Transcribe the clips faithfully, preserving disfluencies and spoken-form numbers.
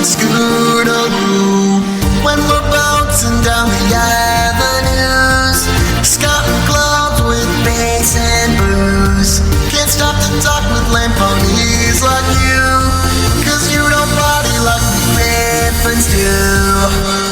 Scootaloo. When we're bouncing down the avenues, scouting clubs with bass and booze. Can't stop to talk with lame ponies like you, cause you don't party like we infants do.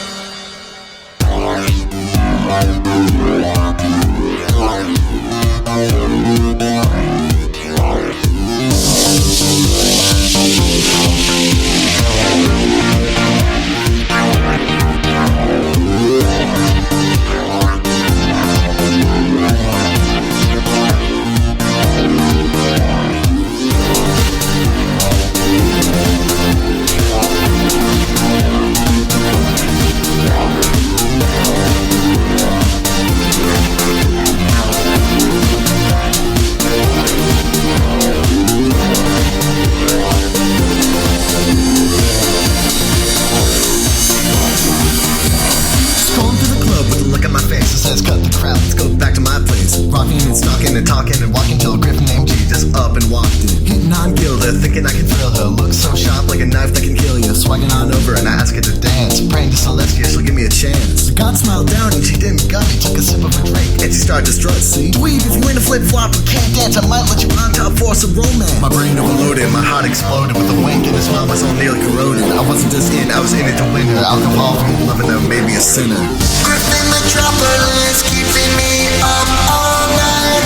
Rocking and stalking and talking and walking till a griffin named Jesus up and walked in. Hitting on Gilda, thinking I can thrill her. Looks so sharp like a knife that can kill you. Swagging on over and I ask her to dance. Praying to Celestia, she'll give me a chance. God smiled down and she didn't gut me. Took a sip of her drink and she started to strut, see? Dweeb, if you ain't a flip-flop and can't dance, I might let you on top for some romance. My brain overloaded, my heart exploded with a wink and his smile was all nearly corroded. I wasn't just in, I was in it to win her. Alcohol for me, loving her, maybe a sinner. Griffin Metropolis keeping me up all night.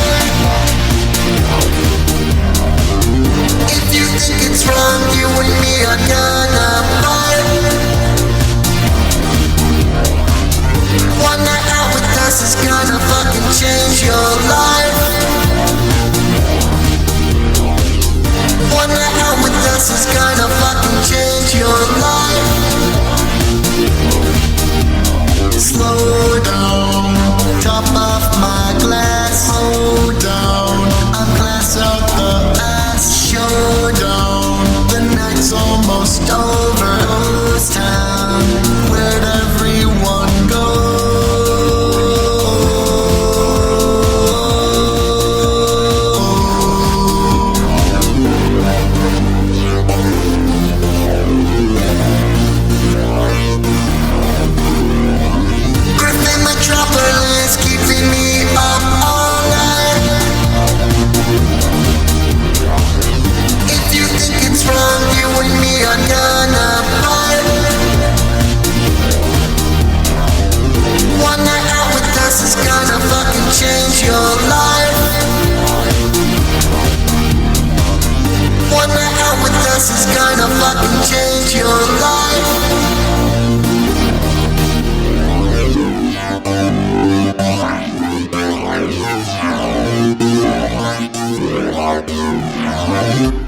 If you think it's wrong, you and me are gonna fight. One night out with us is gonna fucking change your life. One night out with us is gonna fucking change your life. Slow down, top off my glass. Hold down, I'm glass out the ass. Showdown, the night's almost over. Ghost town, where'd everyone go? Metropolis keeping me up all night. If you think it's wrong, you and me are gonna fight. One night out with us is gonna fucking change your life. One night out with us is gonna fucking change your life.